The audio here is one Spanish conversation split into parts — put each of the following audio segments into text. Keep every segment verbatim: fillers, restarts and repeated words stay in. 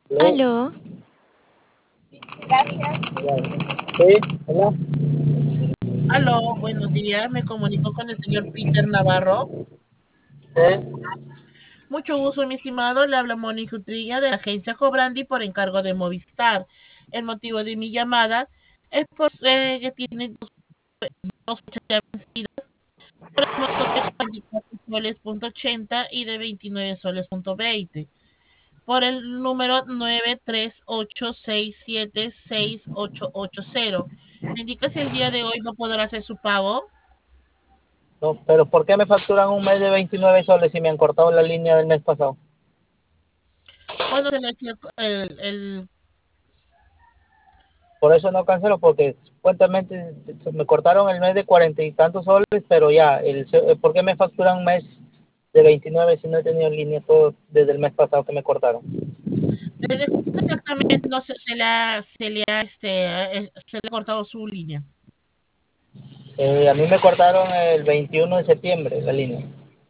Aló. Aló, Sí, hola. Aló, buenos días. Me comunico con el señor Peter Navarro. Sí, Mucho gusto, mi estimado. Le habla Mónica Utrilla de la agencia Cobrandi por encargo de Movistar. El motivo de mi llamada es por, eh, que tiene dos, dos fechas ya vencidas por el monto de cuarenta y cuatro soles punto ochenta y de veintinueve soles punto veinte. Por el número nueve tres ocho seis siete seis ocho ocho cero. ¿Me indica si el día de hoy va a poder hacer su pago? no, pero ¿por qué me facturan un mes de veintinueve soles si me han cortado la línea del mes pasado? ¿Cuándo se le hace el, el Por eso no cancelo, porque supuestamente se me cortaron el mes de cuarenta y tantos soles, pero ya, el, ¿por qué me facturan un mes de veintinueve si no he tenido línea todo desde el mes pasado que me cortaron? ¿Desde cuándo exactamente no se, se le ha, se le ha, este, eh, se le ha cortado su línea? Eh, a mí me cortaron el veintiuno de septiembre la línea.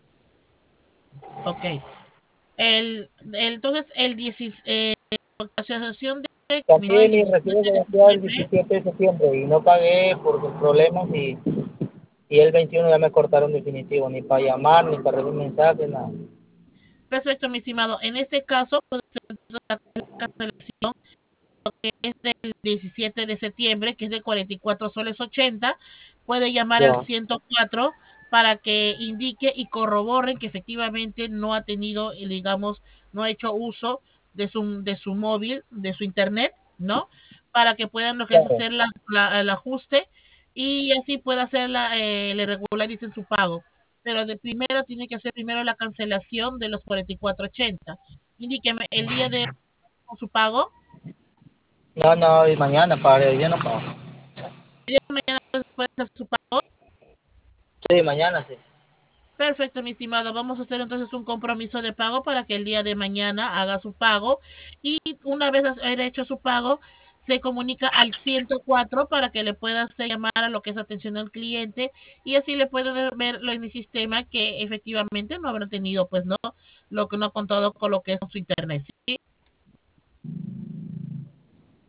Ok. El, el- entonces, el dieciséis, eh, la asociación de terminó el También mi recibo diecisiete se de venció el septiembre. diecisiete de septiembre y no pagué por los problemas y, y el veintiuno ya me cortaron definitivo, ni para llamar, ni para recibir mensajes, nada. Perfecto, mi estimado. En este caso, puede ser la cancelación que es del diecisiete de septiembre, que es de cuarenta y cuatro soles ochenta. Puede llamar al Ya, ciento cuatro para que indique y corroboren que efectivamente no ha tenido, eh, digamos, no ha hecho uso de su, de su móvil, de su internet, ¿no? Para que puedan lo que es claro. hacer la, la, el ajuste y así pueda hacer la, eh, le regularicen su pago. Pero de primero tiene que hacer primero la cancelación de los cuarenta y cuatro ochenta. Indíqueme el día de su pago. No, no, y mañana pagaré, yo no pago. Mañana puede hacer su pago. Sí, mañana sí. Perfecto, mi estimado. Vamos a hacer entonces un compromiso de pago para que el día de mañana haga su pago. Y una vez haya hecho su pago, se comunica al ciento cuatro para que le pueda hacer llamar a lo que es atención al cliente y así le puede ver en mi sistema que efectivamente no habrá tenido, pues no, lo que no ha contado con lo que es su internet. ¿Sí?